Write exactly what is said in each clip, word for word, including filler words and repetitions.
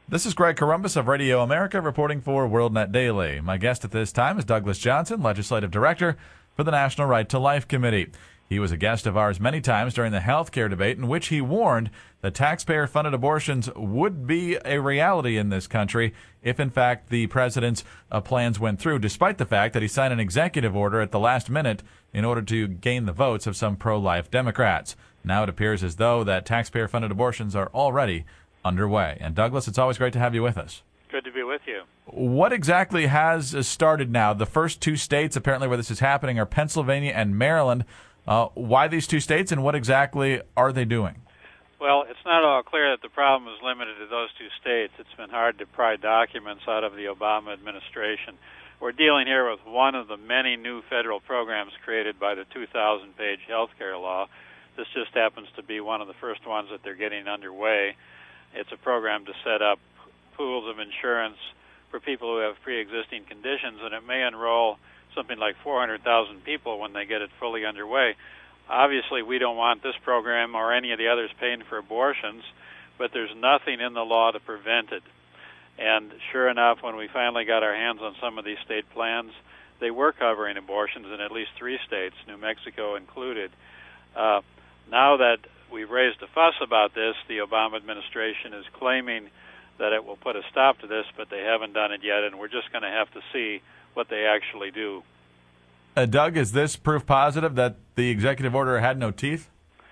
This is Greg Corombos of Radio America reporting for WorldNet Daily. My guest at this time is Douglas Johnson, Legislative Director for the National Right to Life Committee. He was a guest of ours many times during the health care debate in which he warned that taxpayer-funded abortions would be a reality in this country if, in fact, the president's uh, plans went through, despite the fact that he signed an executive order at the last minute in order to gain the votes of some pro-life Democrats. Now it appears as though that taxpayer-funded abortions are already underway. And Douglas, it's always great to have you with us. Good to be with you. What exactly has started now? The first two states apparently where this is happening are Pennsylvania and Maryland. Uh, why these two states, and what exactly are they doing? Well, it's not all clear that the problem is limited to those two states. It's been hard to pry documents out of the Obama administration. We're dealing here with one of the many new federal programs created by the two thousand page health care law. This just happens to be one of the first ones that they're getting underway. It's a program to set up pools of insurance for people who have pre-existing conditions, and it may enroll something like four hundred thousand people when they get it fully underway. Obviously, we don't want this program or any of the others paying for abortions, but there's nothing in the law to prevent it. And sure enough, when we finally got our hands on some of these state plans, they were covering abortions in at least three states, New Mexico included. Uh, now that we've raised a fuss about this, the Obama administration is claiming that it will put a stop to this, but they haven't done it yet, and we're just going to have to see what they actually do. Uh, Doug, is this proof positive that the executive order had no teeth?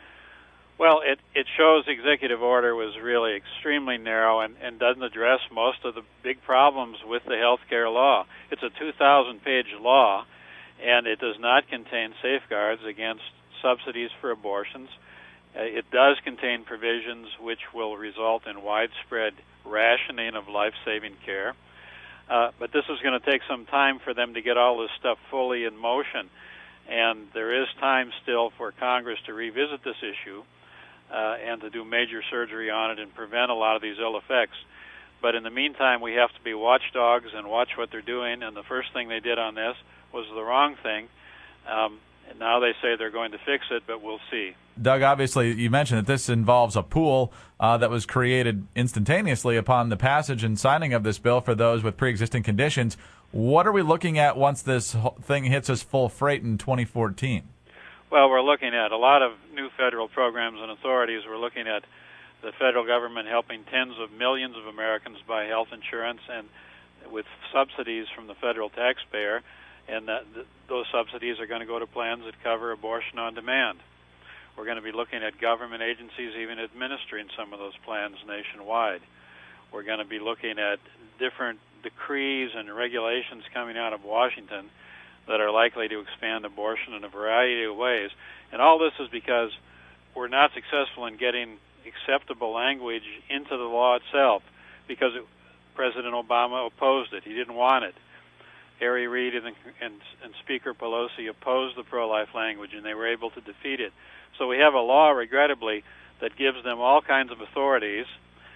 Well, it, it shows the executive order was really extremely narrow and, and doesn't address most of the big problems with the health care law. It's a two thousand page law, and it does not contain safeguards against subsidies for abortions. Uh, it does contain provisions which will result in widespread rationing of life-saving care. Uh, but this is going to take some time for them to get all this stuff fully in motion. And there is time still for Congress to revisit this issue uh, and to do major surgery on it and prevent a lot of these ill effects. But in the meantime, we have to be watchdogs and watch what they're doing. And the first thing they did on this was the wrong thing. Um, and now they say they're going to fix it, but we'll see. Doug, obviously, you mentioned that this involves a pool uh, that was created instantaneously upon the passage and signing of this bill for those with pre-existing conditions. What are we looking at once this thing hits us full freight in twenty fourteen? Well, we're looking at a lot of new federal programs and authorities. We're looking at the federal government helping tens of millions of Americans buy health insurance, and with subsidies from the federal taxpayer, and that, th- those subsidies are going to go to plans that cover abortion on demand. We're going to be looking at government agencies even administering some of those plans nationwide. We're going to be looking at different decrees and regulations coming out of Washington that are likely to expand abortion in a variety of ways. And all this is because we're not successful in getting acceptable language into the law itself, because it, President Obama opposed it. He didn't want it. Harry Reid and, and, and Speaker Pelosi opposed the pro-life language, and they were able to defeat it. So we have a law, regrettably, that gives them all kinds of authorities,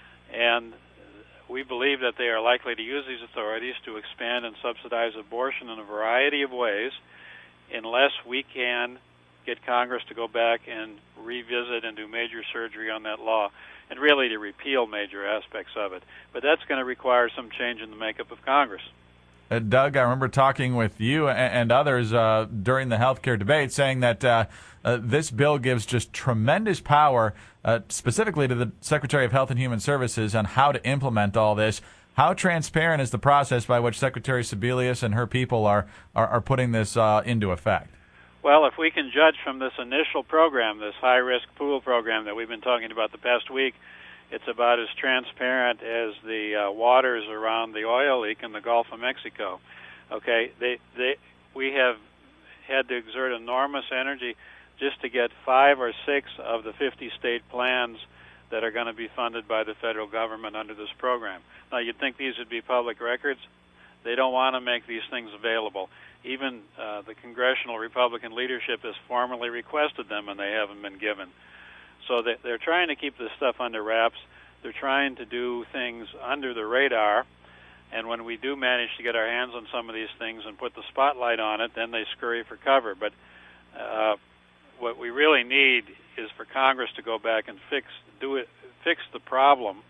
and we believe that they are likely to use these authorities to expand and subsidize abortion in a variety of ways unless we can get Congress to go back and revisit and do major surgery on that law, and really to repeal major aspects of it. But that's going to require some change in the makeup of Congress. Uh, Doug, I remember talking with you and, and others uh, during the healthcare debate saying that uh, uh, this bill gives just tremendous power uh, specifically to the Secretary of Health and Human Services on how to implement all this. How transparent is the process by which Secretary Sebelius and her people are, are, are putting this uh, into effect? Well, if we can judge from this initial program, this high-risk pool program that we've been talking about the past week, it's about as transparent as the uh, waters around the oil leak in the Gulf of Mexico. Okay, they, they, we have had to exert enormous energy just to get five or six of the fifty state plans that are going to be funded by the federal government under this program. Now, you'd think these would be public records. They don't want to make these things available. Even uh, the congressional Republican leadership has formally requested them, and they haven't been given. So they, they're trying to keep this stuff under wraps. They're trying to do things under the radar, and when we do manage to get our hands on some of these things and put the spotlight on it, then they scurry for cover. But uh, what we really need is for Congress to go back and fix do it, fix the problem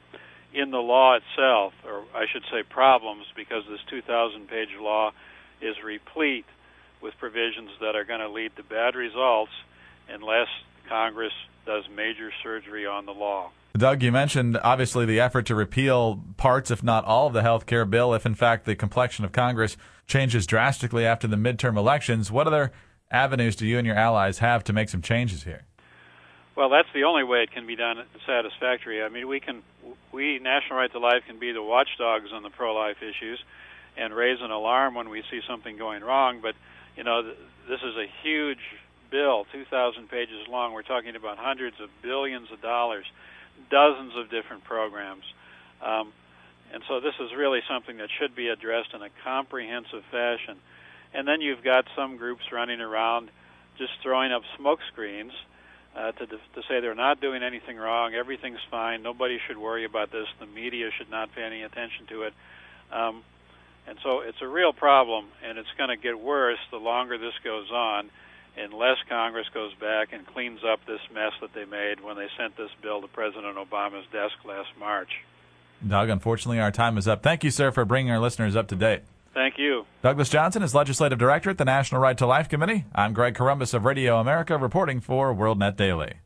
in the law itself, or I should say problems, because this two thousand page law is replete with provisions that are going to lead to bad results unless Congress does major surgery on the law. Doug, you mentioned obviously the effort to repeal parts, if not all, of the health care bill if, in fact, the complexion of Congress changes drastically after the midterm elections. What other avenues do you and your allies have to make some changes here? Well, that's the only way it can be done satisfactory. I mean, we can, we, National Right to Life, can be the watchdogs on the pro-life issues and raise an alarm when we see something going wrong, but, you know, th- this is a huge bill, two thousand pages long. We're talking about hundreds of billions of dollars, dozens of different programs. Um, and so this is really something that should be addressed in a comprehensive fashion. And then you've got some groups running around just throwing up smoke screens uh, to, to say they're not doing anything wrong, everything's fine, nobody should worry about this, the media should not pay any attention to it. Um, and so it's a real problem, and it's going to get worse the longer this goes on, unless Congress goes back and cleans up this mess that they made when they sent this bill to President Obama's desk last March. Doug, unfortunately, our time is up. Thank you, sir, for bringing our listeners up to date. Thank you. Douglas Johnson is Legislative Director at the National Right to Life Committee. I'm Greg Corombos of Radio America, reporting for WorldNet Daily.